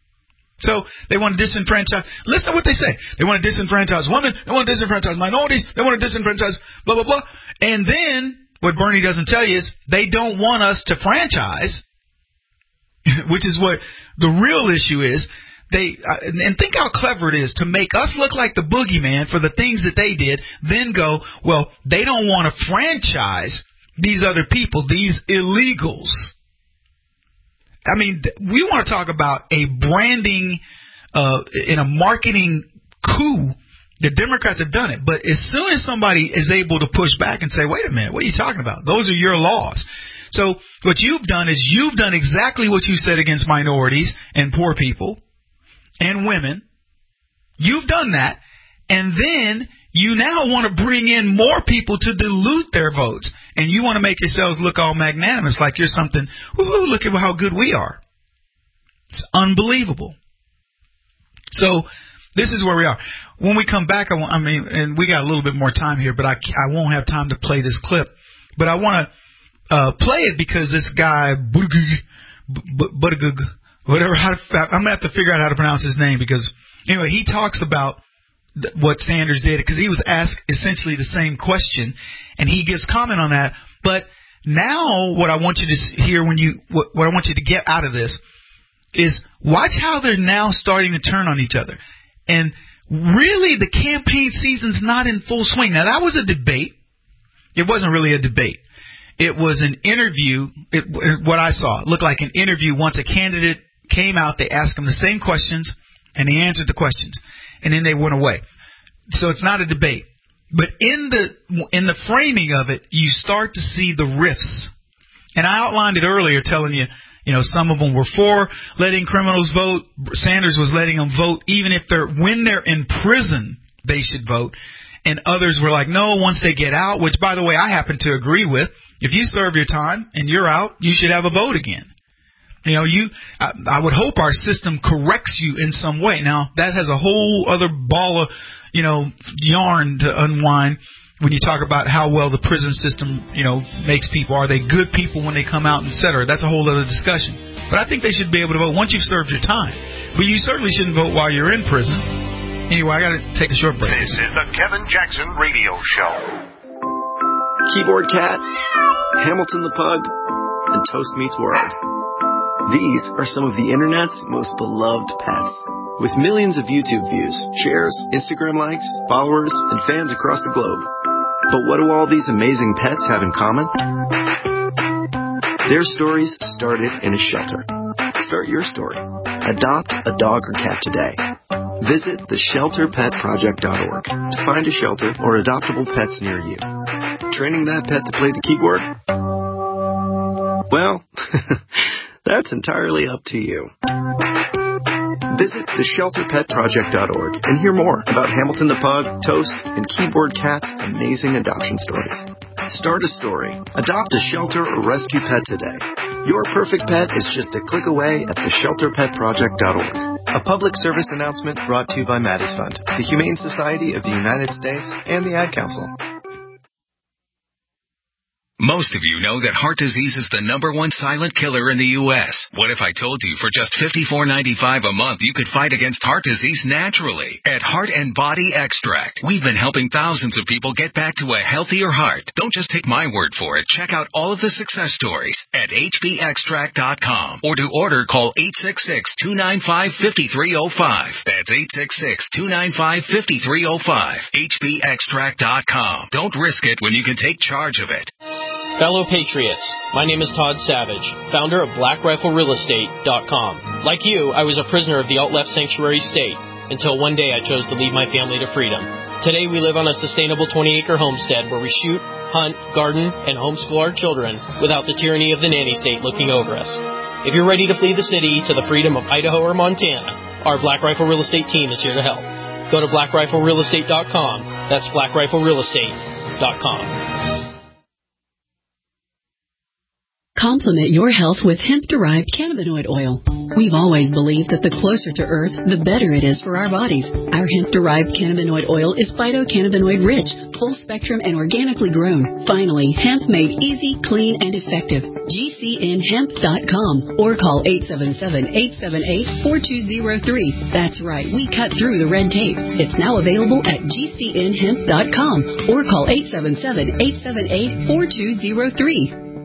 So they want to disenfranchise. Listen to what they say. They want to disenfranchise women. They want to disenfranchise minorities. They want to disenfranchise blah, blah, blah. And then what Bernie doesn't tell you is they don't want us to franchise, which is what the real issue is. they uh, and think how clever it is to make us look like the boogeyman for the things that they did, then go, well, they don't want to franchise these other people, these illegals. I mean, we want to talk about a branding uh, in a marketing coup. The Democrats have done it. But as soon as somebody is able to push back and say, wait a minute, what are you talking about? Those are your laws. So what you've done is you've done exactly what you said against minorities and poor people and women. You've done that. And then you now want to bring in more people to dilute their votes. And you want to make yourselves look all magnanimous, like you're something, woo, look at how good we are. It's unbelievable. So this is where we are. When we come back, I, want, I mean, and we got a little bit more time here, but I, I won't have time to play this clip. But I want to uh, play it because this guy, Buttigieg, whatever, how to, I'm going to have to figure out how to pronounce his name because, anyway, he talks about th- what Sanders did because he was asked essentially the same question, and he gives comment on that. But now what I want you to hear when you, what, what I want you to get out of this is watch how they're now starting to turn on each other. And really, the campaign season's not in full swing. Now, that was a debate. It wasn't really a debate. It was an interview. It, what I saw, it looked like an interview. Once a candidate came out, they asked him the same questions, and he answered the questions. And then they went away. So it's not a debate. But in the in the framing of it, you start to see the rifts. And I outlined it earlier telling you, you know, some of them were for letting criminals vote. Sanders was letting them vote even if they're, when they're in prison, they should vote. And others were like, no, once they get out, which, by the way, I happen to agree with. If you serve your time and you're out, you should have a vote again. You know, you, I, I would hope our system corrects you in some way. Now, that has a whole other ball of, you know, yarn to unwind when you talk about how well the prison system, you know, makes people. Are they good people when they come out, et cetera? That's a whole other discussion. But I think they should be able to vote once you've served your time. But you certainly shouldn't vote while you're in prison. Anyway, I got to take a short break. This is the Kevin Jackson Radio Show. Keyboard Cat, Hamilton the Pug, and Toast Meets World. These are some of the Internet's most beloved pets. With millions of YouTube views, shares, Instagram likes, followers, and fans across the globe. But what do all these amazing pets have in common? Their stories started in a shelter. Start your story. Adopt a dog or cat today. Visit the shelter pet project dot org to find a shelter or adoptable pets near you. Training that pet to play the keyboard? Well, that's entirely up to you. Visit the shelter pet project dot org and hear more about Hamilton the Pug, Toast, and Keyboard Cat's amazing adoption stories. Start a story. Adopt a shelter or rescue pet today. Your perfect pet is just a click away at the shelter pet project dot org. A public service announcement brought to you by Maddie's Fund, the Humane Society of the United States, and the Ad Council. Most of you know that heart disease is the number one silent killer in the U S What if I told you for just fifty-four ninety-five a month you could fight against heart disease naturally? At Heart and Body Extract, we've been helping thousands of people get back to a healthier heart. Don't just take my word for it. Check out all of the success stories at H B extract dot com. Or to order, call eight six six, two nine five, five three zero five. That's eight six six, two nine five, five three zero five. H B extract dot com. Don't risk it when you can take charge of it. Fellow Patriots, my name is Todd Savage, founder of Black Rifle Real Estate dot com. Like you, I was a prisoner of the alt-left sanctuary state until one day I chose to leave my family to freedom. Today we live on a sustainable twenty-acre homestead where we shoot, hunt, garden, and homeschool our children without the tyranny of the nanny state looking over us. If you're ready to flee the city to the freedom of Idaho or Montana, our Black Rifle Real Estate team is here to help. Go to Black Rifle Real Estate dot com. That's Black Rifle Real Estate dot com. Complement your health with hemp-derived cannabinoid oil. We've always believed that the closer to Earth, the better it is for our bodies. Our hemp-derived cannabinoid oil is phytocannabinoid-rich, full-spectrum, and organically grown. Finally, hemp made easy, clean, and effective. G C N hemp dot com or call eight seven seven, eight seven eight, four two zero three. That's right, we cut through the red tape. It's now available at G C N hemp dot com or call eight seven seven, eight seven eight, four two zero three.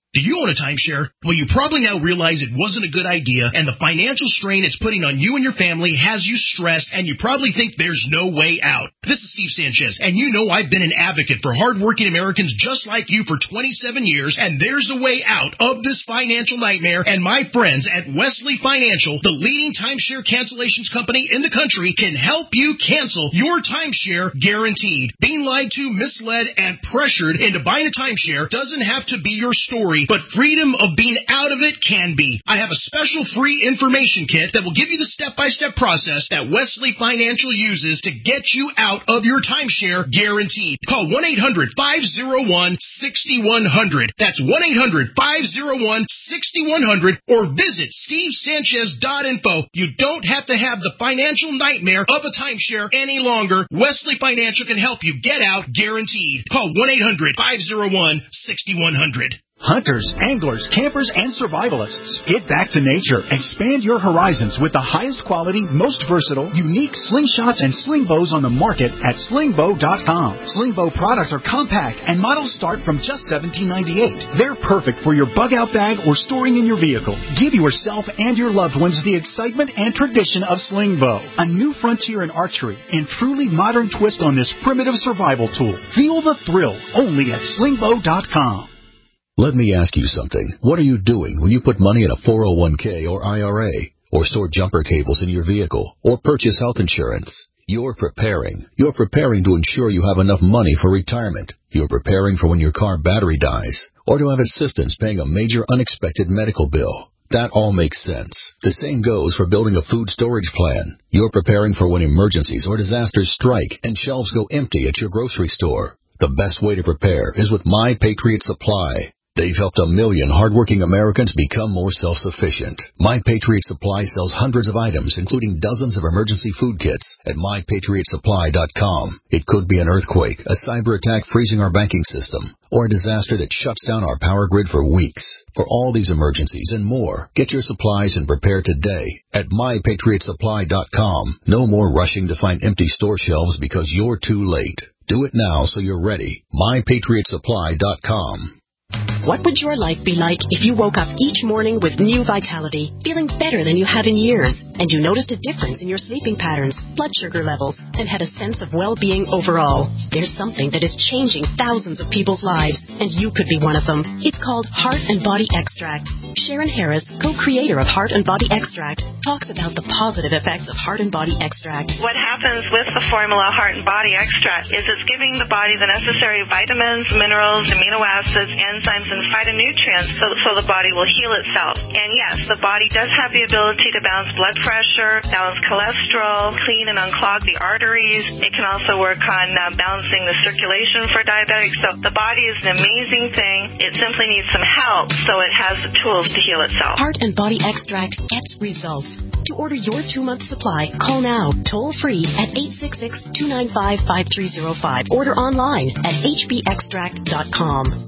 Do you own a timeshare? Well, you probably now realize it wasn't a good idea, and the financial strain it's putting on you and your family has you stressed, and you probably think there's no way out. This is Steve Sanchez, and you know I've been an advocate for hardworking Americans just like you for twenty-seven years, and there's a way out of this financial nightmare, and my friends at Wesley Financial, the leading timeshare cancellations company in the country, can help you cancel your timeshare guaranteed. Being lied to, misled, and pressured into buying a timeshare doesn't have to be your story, but freedom of being out of it can be. I have a special free information kit that will give you the step-by-step process that Wesley Financial uses to get you out of your timeshare guaranteed. Call one eight hundred, five oh one, six one zero zero. That's one eight hundred, five oh one, six one zero zero, or visit steve sanchez dot info. You don't have to have the financial nightmare of a timeshare any longer. Wesley Financial can help you get out guaranteed. Call one eight hundred, five oh one, six one zero zero. Hunters, anglers, campers, and survivalists, get back to nature. Expand your horizons with the highest quality, most versatile, unique slingshots and sling bows on the market at sling bow dot com. Sling bow products are compact and models start from just seventeen ninety-eight. They're perfect for your bug out bag or storing in your vehicle. Give yourself and your loved ones the excitement and tradition of sling bow, a new frontier in archery and truly modern twist on this primitive survival tool. Feel the thrill only at sling bow dot com. Let me ask you something. What are you doing when you put money in a four oh one k or I R A, or store jumper cables in your vehicle, or purchase health insurance? You're preparing. You're preparing to ensure you have enough money for retirement. You're preparing for when your car battery dies, or to have assistance paying a major unexpected medical bill. That all makes sense. The same goes for building a food storage plan. You're preparing for when emergencies or disasters strike and shelves go empty at your grocery store. The best way to prepare is with My Patriot Supply. They've helped a million hardworking Americans become more self-sufficient. My Patriot Supply sells hundreds of items, including dozens of emergency food kits at my patriot supply dot com. It could be an earthquake, a cyber attack freezing our banking system, or a disaster that shuts down our power grid for weeks. For all these emergencies and more, get your supplies and prepare today at my patriot supply dot com. No more rushing to find empty store shelves because you're too late. Do it now so you're ready. my patriot supply dot com. What would your life be like if you woke up each morning with new vitality, feeling better than you have in years, and you noticed a difference in your sleeping patterns, blood sugar levels, and had a sense of well-being overall? There's something that is changing thousands of people's lives, and you could be one of them. It's called Heart and Body Extract. Sharon Harris, co-creator of Heart and Body Extract, talks about the positive effects of Heart and Body Extract. What happens with the formula Heart and Body Extract is it's giving the body the necessary vitamins, minerals, amino acids, enzymes, and phytonutrients so, so the body will heal itself. And yes, the body does have the ability to balance blood pressure, balance cholesterol, clean and unclog the arteries. It can also work on uh, balancing the circulation for diabetics. So the body is an amazing thing. It simply needs some help so it has the tools to heal itself. Heart and Body Extract gets results. To order your two-month supply, call now, toll-free at eight six six, two nine five, five three zero five. Order online at h b extract dot com.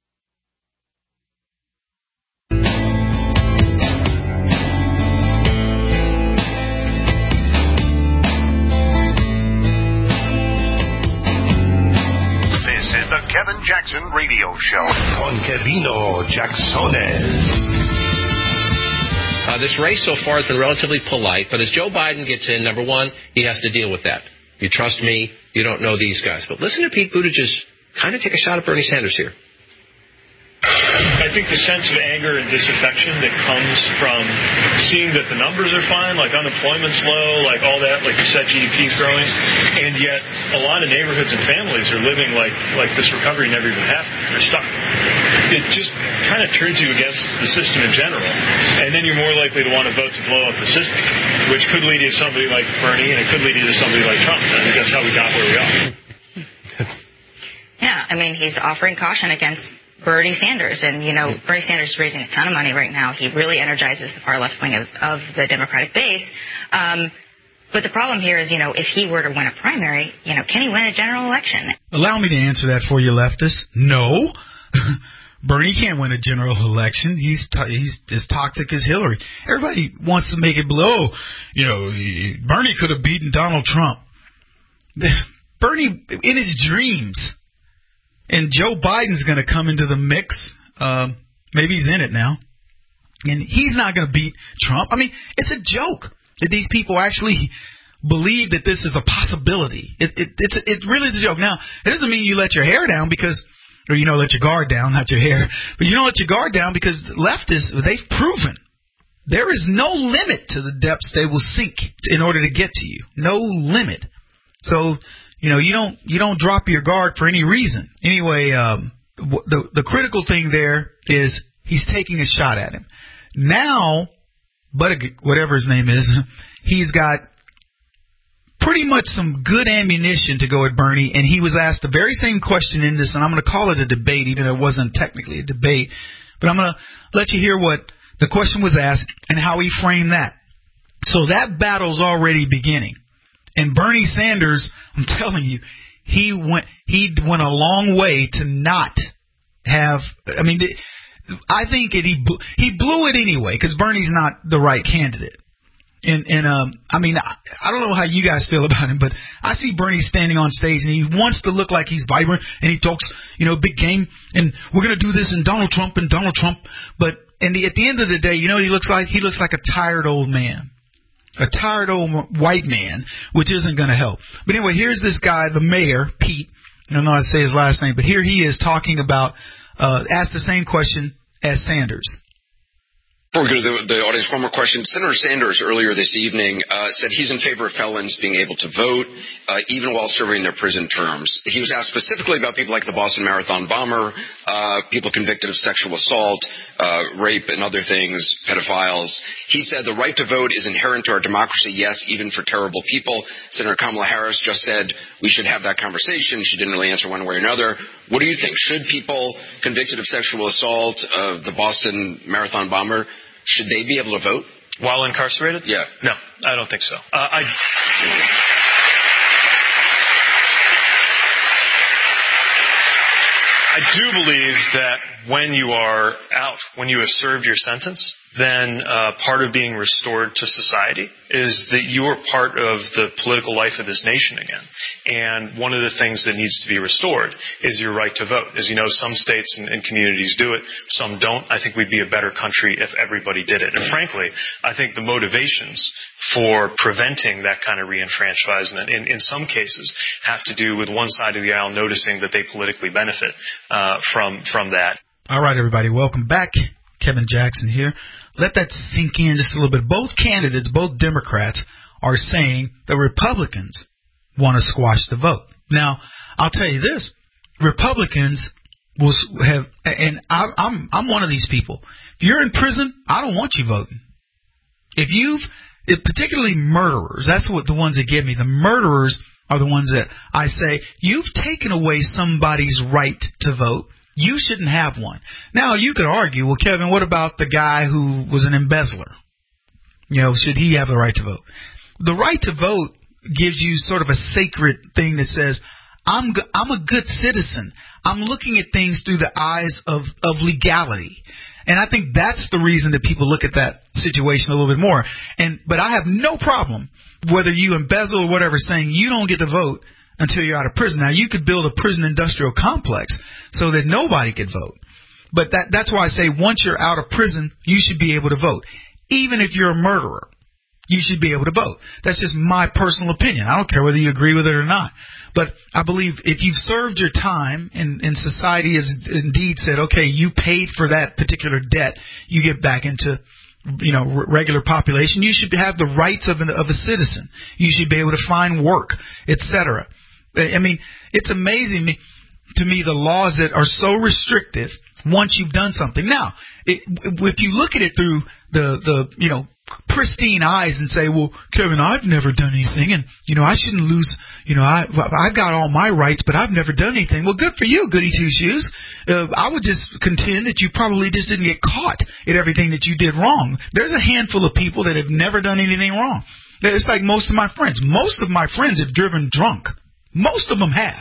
The Kevin Jackson Radio Show on Kevino Jacksones. Uh, this race so far has been relatively polite, but as Joe Biden gets in, number one, he has to deal with that. You trust me, you don't know these guys. But listen to Pete Buttigieg kind of take a shot at Bernie Sanders here. I think the sense of anger and disaffection that comes from seeing that the numbers are fine, like unemployment's low, like all that, like you said, G D P is growing, and yet a lot of neighborhoods and families are living like, like this recovery never even happened. They're stuck. It just kind of turns you against the system in general, and then you're more likely to want to vote to blow up the system, which could lead you to somebody like Bernie, and it could lead you to somebody like Trump. I think that's how we got where we are. Yeah, I mean, he's offering caution against Bernie Sanders, and, you know, Bernie Sanders is raising a ton of money right now. He really energizes the far left wing of, of the Democratic base. Um, but the problem here is, you know, if he were to win a primary, you know, can he win a general election? Allow me to answer that for you, leftists. No. Bernie can't win a general election. He's to- he's as toxic as Hillary. Everybody wants to make it blow. You know, Bernie could have beaten Donald Trump. Bernie, in his dreams. And Joe Biden's going to come into the mix. Um, Maybe he's in it now. And he's not going to beat Trump. I mean, it's a joke that these people actually believe that this is a possibility. It, it, it's, it really is a joke. Now, it doesn't mean you let your hair down because, or you know, let your guard down, not your hair, but you don't let your guard down because leftists, they've proven there is no limit to the depths they will sink in order to get to you. No limit. So, you know, you don't you don't drop your guard for any reason. Anyway, um, the the critical thing there is he's taking a shot at him. Now, but whatever his name is, he's got pretty much some good ammunition to go at Bernie, and he was asked the very same question in this, and I'm going to call it a debate, even though it wasn't technically a debate, but I'm going to let you hear what the question was asked and how he framed that. So that battle's already beginning. And Bernie Sanders, I'm telling you, he went he went a long way to not have, I mean, I think it, he he blew it anyway because Bernie's not the right candidate. And, and um, I mean, I, I don't know how you guys feel about him, but I see Bernie standing on stage and he wants to look like he's vibrant and he talks, you know, big game and we're going to do this and Donald Trump and Donald Trump. But and the, at the end of the day, you know what he looks like? He looks like a tired old man. A tired old white man, which isn't going to help. But anyway, here's this guy, the mayor, Pete. I don't know how to say his last name, but here he is talking about, uh, asked the same question as Sanders. Before we go to the, the audience, one more question. Senator Sanders earlier this evening uh, said he's in favor of felons being able to vote uh, even while serving their prison terms. He was asked specifically about people like the Boston Marathon bomber, uh, people convicted of sexual assault, uh, rape and other things, pedophiles. He said the right to vote is inherent to our democracy, yes, even for terrible people. Senator Kamala Harris just said we should have that conversation. She didn't really answer one way or another. What do you think? Should people convicted of sexual assault, uh, the Boston Marathon bomber, should they be able to vote? While incarcerated? Yeah. No, I don't think so. Uh, I... I do believe that when you are out, when you have served your sentence, then uh, part of being restored to society is that you are part of the political life of this nation again. And one of the things that needs to be restored is your right to vote. As you know, some states and, and communities do it, some don't. I think we'd be a better country if everybody did it. And frankly, I think the motivations for preventing that kind of reenfranchisement in, in some cases have to do with one side of the aisle noticing that they politically benefit uh, from from that. All right, everybody, welcome back. Kevin Jackson here. Let that sink in just a little bit. Both candidates, both Democrats, are saying that Republicans want to squash the vote. Now, I'll tell you this. Republicans will have, and I, I'm I'm one of these people. If you're in prison, I don't want you voting. If you've, if particularly murderers, that's what the ones that get me. The murderers are the ones that I say, you've taken away somebody's right to vote. You shouldn't have one. Now, you could argue, well, Kevin, what about the guy who was an embezzler? You know, should he have the right to vote? The right to vote gives you sort of a sacred thing that says, I'm go- I'm a good citizen. I'm looking at things through the eyes of, of legality. And I think that's the reason that people look at that situation a little bit more. And but I have no problem, whether you embezzle or whatever, saying you don't get to vote until you're out of prison. Now, you could build a prison industrial complex so that nobody could vote. But that that's why I say once you're out of prison, you should be able to vote. Even if you're a murderer, you should be able to vote. That's just my personal opinion. I don't care whether you agree with it or not. But I believe if you've served your time and, and society has indeed said, okay, you paid for that particular debt, you get back into, you know, regular population, you should have the rights of, an, of a citizen. You should be able to find work, et cetera. I mean, it's amazing to me the laws that are so restrictive once you've done something. Now, it, if you look at it through the, the, you know, pristine eyes and say, well, Kevin, I've never done anything and, you know, I shouldn't lose, you know, I, I've got all my rights, but I've never done anything. Well, good for you, goody two-shoes. Uh, I would just contend that you probably just didn't get caught at everything that you did wrong. There's a handful of people that have never done anything wrong. It's like most of my friends. Most of my friends have driven drunk. Most of them have.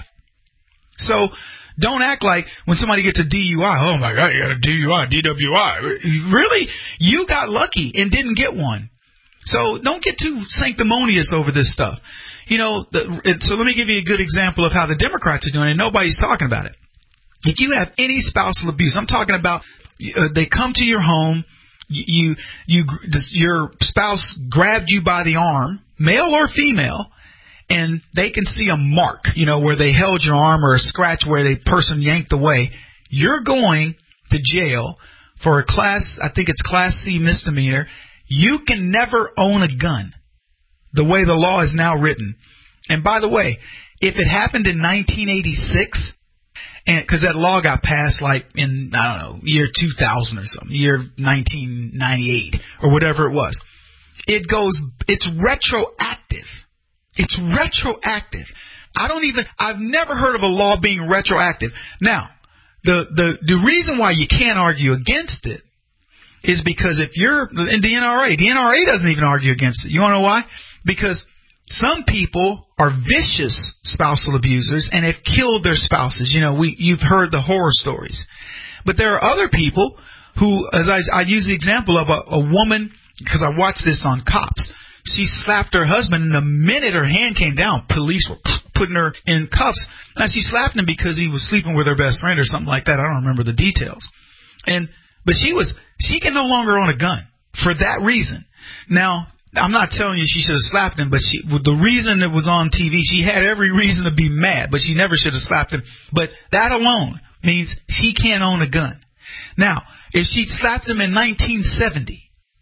So don't act like when somebody gets a D U I, oh, my God, you got a D U I, D W I. Really? You got lucky and didn't get one. So don't get too sanctimonious over this stuff. You know, the, so let me give you a good example of how the Democrats are doing it. Nobody's talking about it. If you have any spousal abuse, I'm talking about uh, they come to your home, you, you, you, your spouse grabbed you by the arm, male or female, and they can see a mark, you know, where they held your arm, or a scratch where the person yanked away. You're going to jail for a class, I think it's class C misdemeanor. You can never own a gun the way the law is now written. And by the way, if it happened in nineteen eighty-six, and because that law got passed like in, I don't know, year two thousand or something, year nineteen ninety-eight or whatever it was, it goes, it's retroactive. It's retroactive. I don't even, I've never heard of a law being retroactive. Now, the, the, the reason why you can't argue against it is because if you're in the N R A, the N R A doesn't even argue against it. You want to know why? Because some people are vicious spousal abusers and have killed their spouses. You know, we you've heard the horror stories. But there are other people who, as I, I use the example of a, a woman, because I watched this on Cops. She slapped her husband, and the minute her hand came down, police were putting her in cuffs. Now, she slapped him because he was sleeping with her best friend or something like that. I don't remember the details. And but she was she can no longer own a gun for that reason. Now, I'm not telling you she should have slapped him, but she, the reason it was on T V, she had every reason to be mad, but she never should have slapped him. But that alone means she can't own a gun. Now, if she slapped him in nineteen seventy,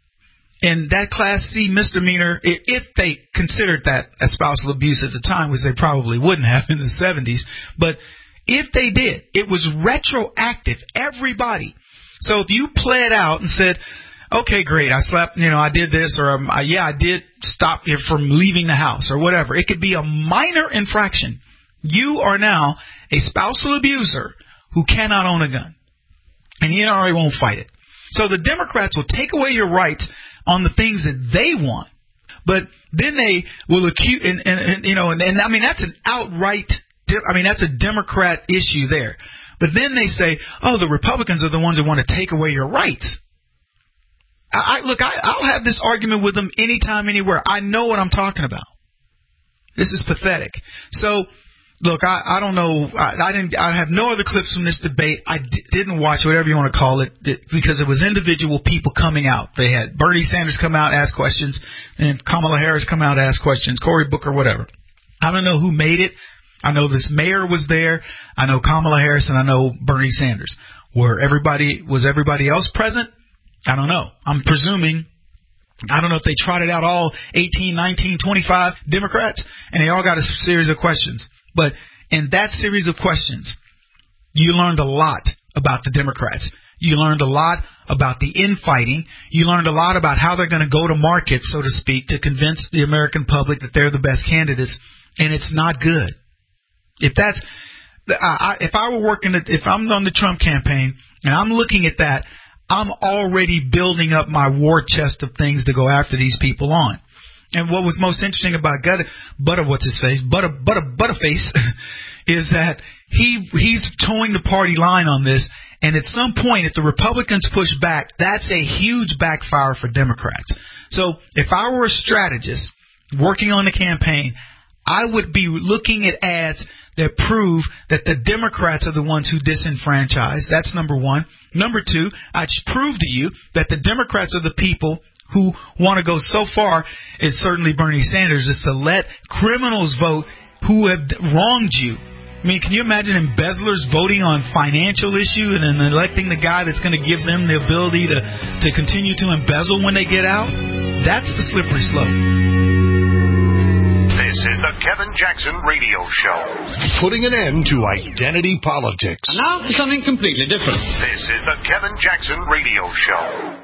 and that Class C misdemeanor, if they considered that as spousal abuse at the time, which they probably wouldn't have in the seventies, but if they did, it was retroactive. Everybody. So if you pled out and said, okay, great, I slept, you know, I did this, or um, I, yeah, I did stop you from leaving the house, or whatever. It could be a minor infraction. You are now a spousal abuser who cannot own a gun. And the N R A won't fight it. So the Democrats will take away your rights on the things that they want, but then they will accuse, and, and, and you know, and, and I mean, that's an outright, I mean, that's a Democrat issue there. But then they say, oh, the Republicans are the ones that want to take away your rights. I, I look, I, I'll have this argument with them anytime, anywhere. I know what I'm talking about. This is pathetic. So, look, I, I don't know. I, I didn't. I have no other clips from this debate. I d- didn't watch whatever you want to call it, it because it was individual people coming out. They had Bernie Sanders come out, ask questions, and Kamala Harris come out, ask questions. Cory Booker, whatever. I don't know who made it. I know this mayor was there. I know Kamala Harris, and I know Bernie Sanders. Were everybody was everybody else present? I don't know. I'm presuming. I don't know if they trotted out all eighteen, nineteen, twenty-five Democrats, and they all got a series of questions. But in that series of questions, you learned a lot about the Democrats. You learned a lot about the infighting. You learned a lot about how they're going to go to market, so to speak, to convince the American public that they're the best candidates, and it's not good. If that's, I, if I were working, at, if I'm on the Trump campaign and I'm looking at that, I'm already building up my war chest of things to go after these people on. And what was most interesting about Butter, Butter what's his face, Butter, Butter, Butterface, is that he he's towing the party line on this. And at some point, if the Republicans push back, that's a huge backfire for Democrats. So if I were a strategist working on the campaign, I would be looking at ads that prove that the Democrats are the ones who disenfranchise. That's number one. Number two, I'd prove to you that the Democrats are the people who want to go so far, it's certainly Bernie Sanders, is to let criminals vote who have wronged you. I mean, can you imagine embezzlers voting on financial issue and then electing the guy that's going to give them the ability to, to continue to embezzle when they get out? That's the slippery slope. This is the Kevin Jackson Radio Show. Putting an end to identity politics. And now for something completely different. This is the Kevin Jackson Radio Show.